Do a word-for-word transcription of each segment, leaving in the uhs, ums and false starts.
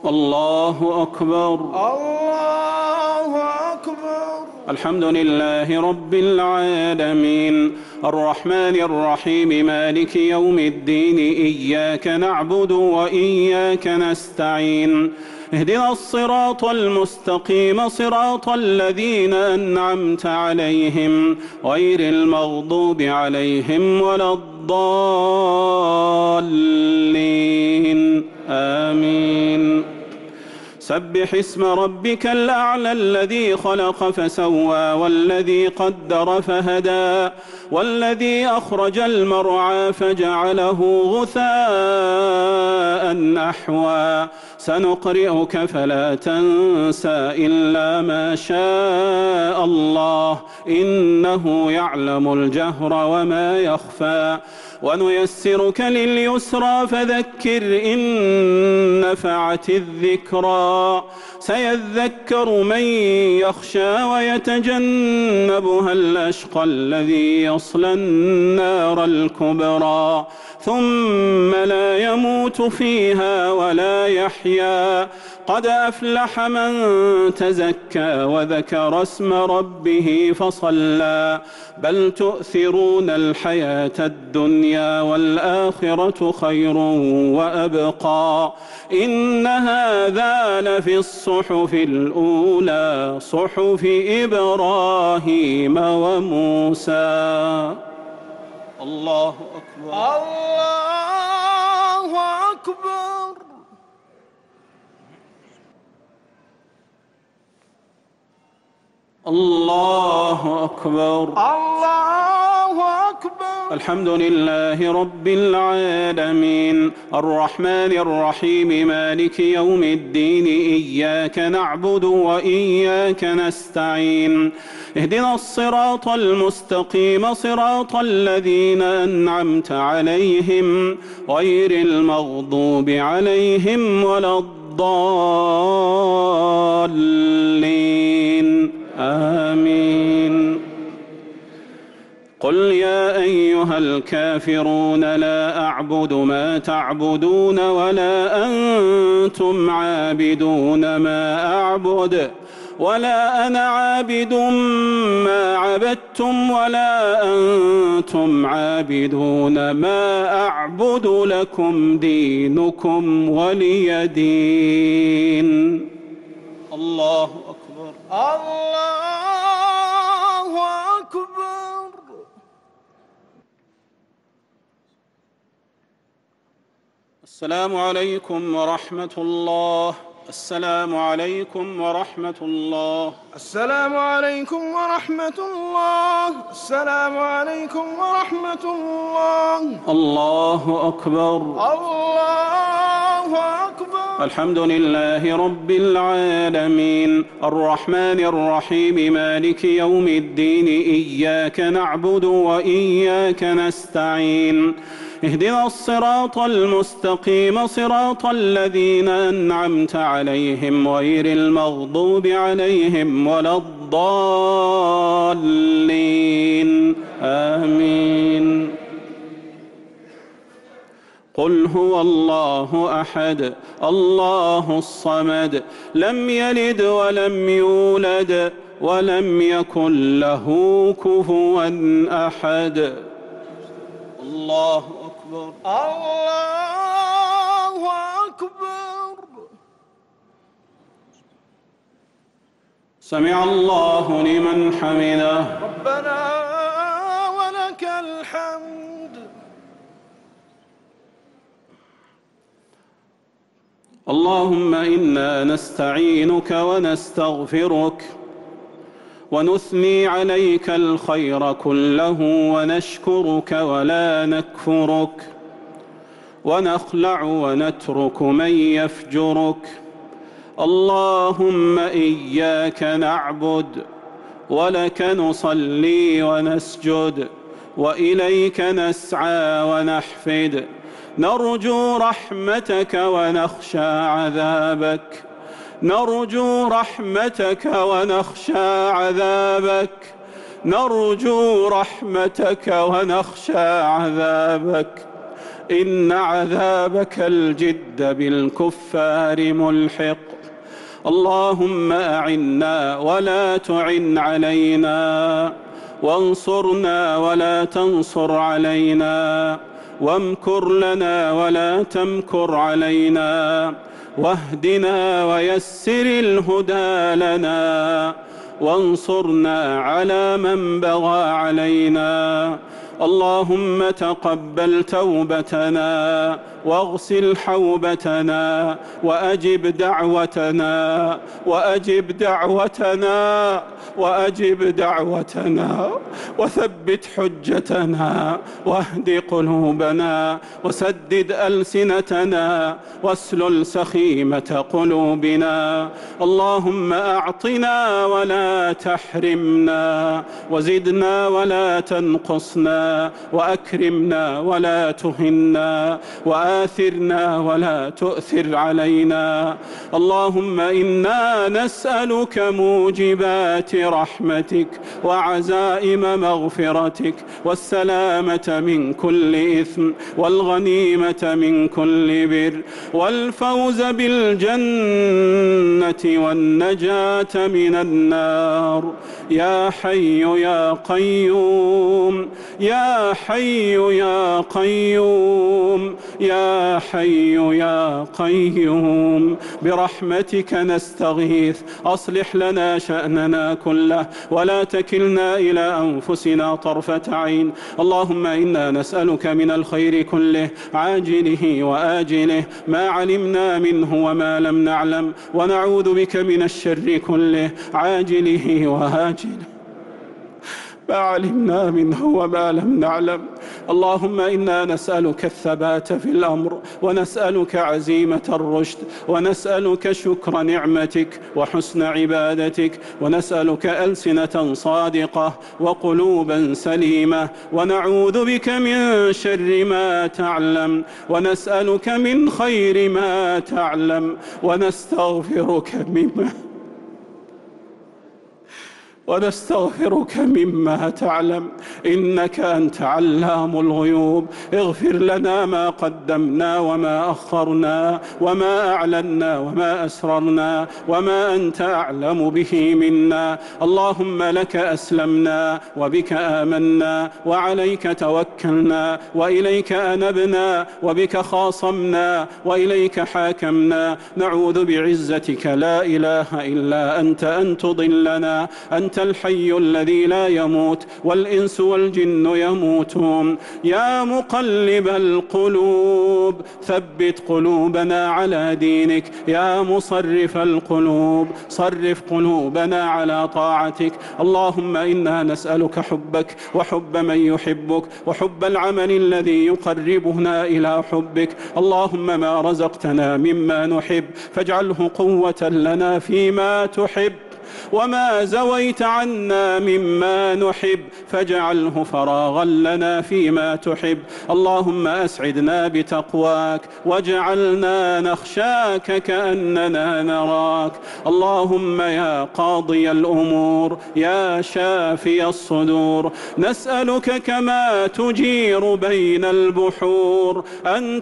الله أكبر. الله أكبر. الحمد لله رب العالمين الرحمن الرحيم مالك يوم الدين إياك نعبد وإياك نستعين اهدنا الصراط المستقيم صراط الذين أنعمت عليهم غير المغضوب عليهم ولا الضالين آمين. سبح اسم ربك الأعلى الذي خلق فسوى والذي قدر فهدى والذي أخرج المرعى فجعله غثاء أحوى سنقرئك فلا تنسى إلا ما شاء الله إنه يعلم الجهر وما يخفى ونيسرك لليسرى فذكر إن نفعت الذكرى سيذكر من يخشى ويتجنبها الأشقى الذي يصلى النار الكبرى ثم لا يموت فيها ولا يحيا قد أفلح من تزكى وذكر اسم ربه فصلى بل تؤثرون الحياة الدنيا والآخرة خير وأبقى إن هذا لفي الصحف الأولى صحف إبراهيم وموسى. الله أكبر. الله أكبر. الله أكبر. الله أكبر. الحمد لله رب العالمين الرحمن الرحيم مالك يوم الدين إياك نعبد وإياك نستعين اهدنا الصراط المستقيم صراط الذين أنعمت عليهم غير المغضوب عليهم ولا الضالين آمين. قل يا أيها الكافرون لا أعبد ما تعبدون ولا أنتم عابدون ما أعبد ولا أنا عابد ما عبدتم ولا أنتم عابدون ما أعبد لكم دينكم ولي دين. الله أكبر. الله أكبر. السلام عليكم ورحمة الله. السلام عليكم ورحمة الله. السلام عليكم ورحمة الله. السلام عليكم ورحمة الله. الله أكبر. الله أكبر. الحمد لله رب العالمين الرحمن الرحيم مالك يوم الدين إياك نعبد وإياك نستعين اهدنا الصراط المستقيم صراط الذين أنعمت عليهم غير المغضوب عليهم ولا الضالين آمين. قل هو الله أحد الله الصمد لم يلد ولم يولد ولم يكن له كفوا أحد. الله أكبر. الله أكبر. سمع الله لمن حمده. ربنا ولك الحمد. اللهم إنا نستعينك ونستغفرك ونثني عليك الخير كله ونشكرك ولا نكفرك ونخلع ونترك من يفجرك. اللهم إياك نعبد ولك نصلي ونسجد وإليك نسعى ونحفد نرجو رحمتك ونخشى عذابك نرجو رحمتك ونخشى عذابك نرجو رحمتك ونخشى عذابك إن عذابك الجد بالكفار ملحق. اللهم أعنا ولا تعن علينا، وانصرنا ولا تنصر علينا، وامكر لنا ولا تمكر علينا، واهدنا ويسر الهدى لنا، وانصرنا على من بغى علينا. اللهم تقبل توبتنا، واغسل حوبتنا، وأجب دعوتنا وأجب دعوتنا وأجب دعوتنا وثبت حجتنا، واهد قلوبنا، وسدد ألسنتنا، واسلل سخيمة قلوبنا. اللهم أعطنا ولا تحرمنا، وزدنا ولا تنقصنا، وأكرمنا ولا تهنا، وآثرنا ولا تؤثر علينا. اللهم إنا نسألك موجبات رحمتك، وعزائم مغفرتك، والسلامة من كل إثم، والغنيمة من كل بر، والفوز بالجنة، والنجاة من النار. يا حي يا قيوم، يا حي يا قيوم، يا حي يا قيوم، برحمتك نستغيث. أصلح لنا شأننا كله، ولا تكلنا إلى أنفسنا طرفة عين. اللهم إنا نسألك من الخير كله عاجله وآجله، ما علمنا منه وما لم نعلم، ونعوذ بك من الشر كله عاجله وآجله، ما علمنا منه وما لم نعلم. اللهم إنا نسألك الثبات في الأمر، ونسألك عزيمة الرشد، ونسألك شكر نعمتك وحسن عبادتك، ونسألك ألسنة صادقة وقلوبا سليمة، ونعوذ بك من شر ما تعلم، ونسألك من خير ما تعلم، ونستغفرك مما ونستغفرك مما تعلم، إنك أنت علام الغيوب. اغفر لنا ما قدمنا وما أخرنا، وما أعلنا وما أسررنا، وما أنت أعلم به منا. اللهم لك أسلمنا، وبك آمنا، وعليك توكلنا، وإليك أنبنا، وبك خاصمنا، وإليك حاكمنا. نعوذ بعزتك لا إله إلا أنت أن تضلنا. أنت الحي الذي لا يموت، والإنس والجن يموتون. يا مقلب القلوب ثبت قلوبنا على دينك. يا مصرف القلوب صرف قلوبنا على طاعتك. اللهم إنا نسألك حبك، وحب من يحبك، وحب العمل الذي يقربنا إلى حبك. اللهم ما رزقتنا مما نحب فاجعله قوة لنا فيما تحب، وما زويت عنا مما نحب فاجعله فراغا لنا فيما تحب. اللهم أسعدنا بتقواك، واجعلنا نخشاك كأننا نراك. اللهم يا قاضي الأمور، يا شافي الصدور، نسألك كما تجير بين البحور أن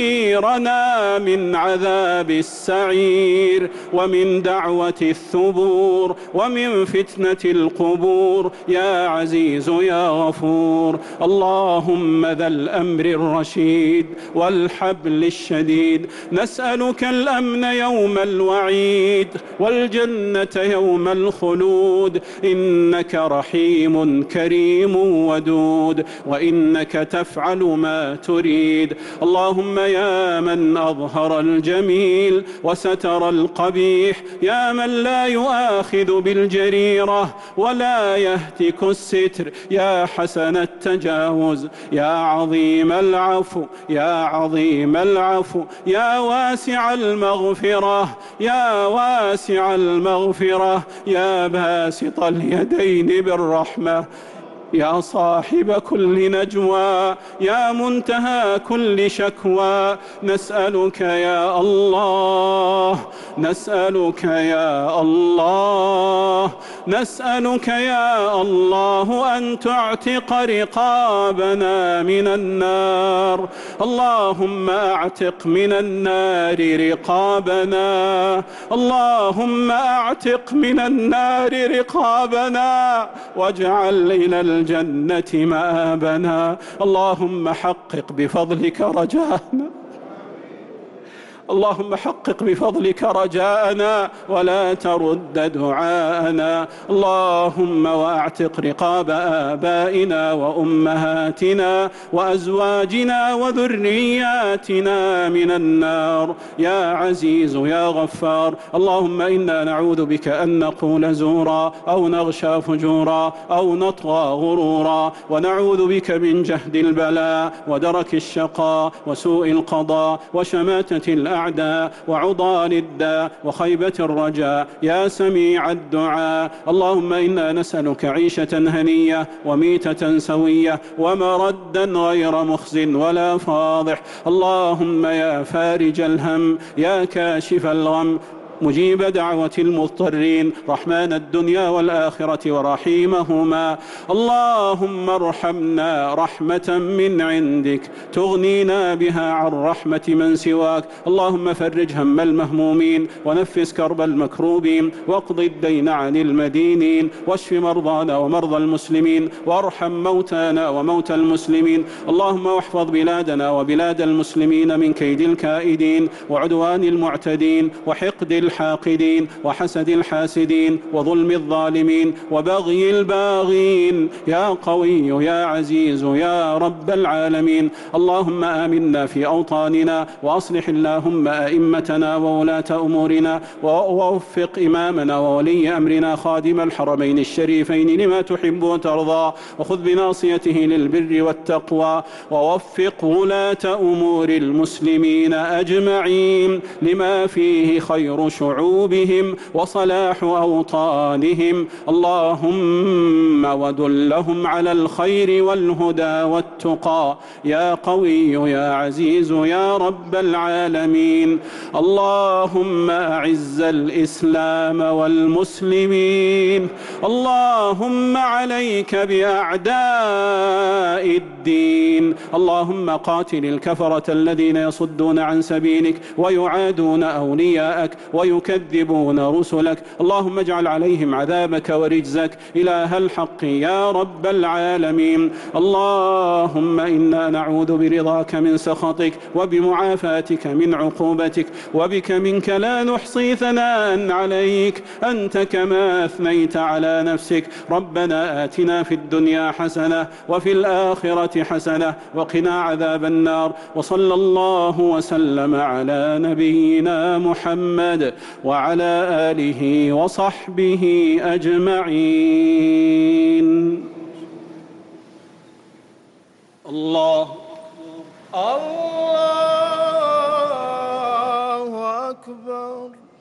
تجيرنا من عذاب السعير، ومن دعوة الثبور، ومن فتنة القبور، يا عزيز يا غفور. اللهم ذا الأمر الرشيد والحبل الشديد، نسألك الأمن يوم الوعيد، والجنة يوم الخلود. إنك رحيم كريم ودود، وإنك تفعل ما تريد. اللهم يا من أظهر الجميل وستر القبيح، يا من لا يؤاخذ بالجريرة ولا يهتك الستر، يا حسن التجاوز، يا عظيم العفو، يا عظيم العفو، يا واسع المغفرة، يا واسع المغفرة، يا باسط اليدين بالرحمة، يا صاحب كل نجوى، يا منتهى كل شكوى. نسألك يا الله نسألك يا الله نسألك يا الله أن تعتق رقابنا من النار. اللهم اعتق من النار رقابنا اللهم اعتق من النار رقابنا واجعل إلى الجنة مآبنا. اللهم حقق بفضلك رجاءنا اللهم حقق بفضلك رجاءنا ولا ترد دعاءنا. اللهم واعتق رقاب آبائنا وأمهاتنا وأزواجنا وذرياتنا من النار يا عزيز يا غفار. اللهم إنا نعوذ بك أن نقول زورا أو نغشى فجورا أو نطغى غرورا، ونعوذ بك من جهد البلاء ودرك الشقاء وسوء القضاء وشماتة الأعداء وعضال الداء وخيبة الرجاء يا سميع الدعاء. اللهم إنا نسألك عيشة هنية وميتة سوية ومردا غير مخز ولا فاضح. اللهم يا فارج الهم يا كاشف الغم مجيب دعوة المضطرين رحمن الدنيا والآخرة ورحيمهما، اللهم ارحمنا رحمة من عندك تغنينا بها عن رحمة من سواك. اللهم فرج هم المهمومين ونفس كرب المكروبين واقض الدين عن المدينين واشف مرضانا ومرضى المسلمين وارحم موتانا وموتى المسلمين. اللهم واحفظ بلادنا وبلاد المسلمين من كيد الكائدين وعدوان المعتدين وحقد الحاقدين وحسد الحاسدين وظلم الظالمين وبغي الباغين يا قوي يا عزيز يا رب العالمين. اللهم آمنا في أوطاننا وأصلح اللهم أئمتنا وولاة أمورنا ووفق إمامنا وولي أمرنا خادم الحرمين الشريفين لما تحب وترضى، وخذ بناصيته للبر والتقوى، ووفق ولاة أمور المسلمين أجمعين لما فيه خير شعوبهم وصلاح أوطانهم. اللهم ودلهم على الخير والهدى والتقى يا قوي يا عزيز يا رب العالمين. اللهم أعز الإسلام والمسلمين. اللهم عليك بأعداء الدين. اللهم قاتل الكفرة الذين يصدون عن سبيلك ويعادون أولياءك ويكذبون رسلك. اللهم اجعل عليهم عذابك ورجزك إله الحق يا رب العالمين. اللهم إنا نعوذ برضاك من سخطك وبمعافاتك من عقوبتك، وبك منك لا نحصي ثناء عليك أنت كما أثنيت على نفسك. ربنا آتنا في الدنيا حسنة وفي الآخرة حسنة وقنا عذاب النار. وصلى الله وسلم على نبينا محمد وعلى آله وصحبه أجمعين. الله الله أكبر.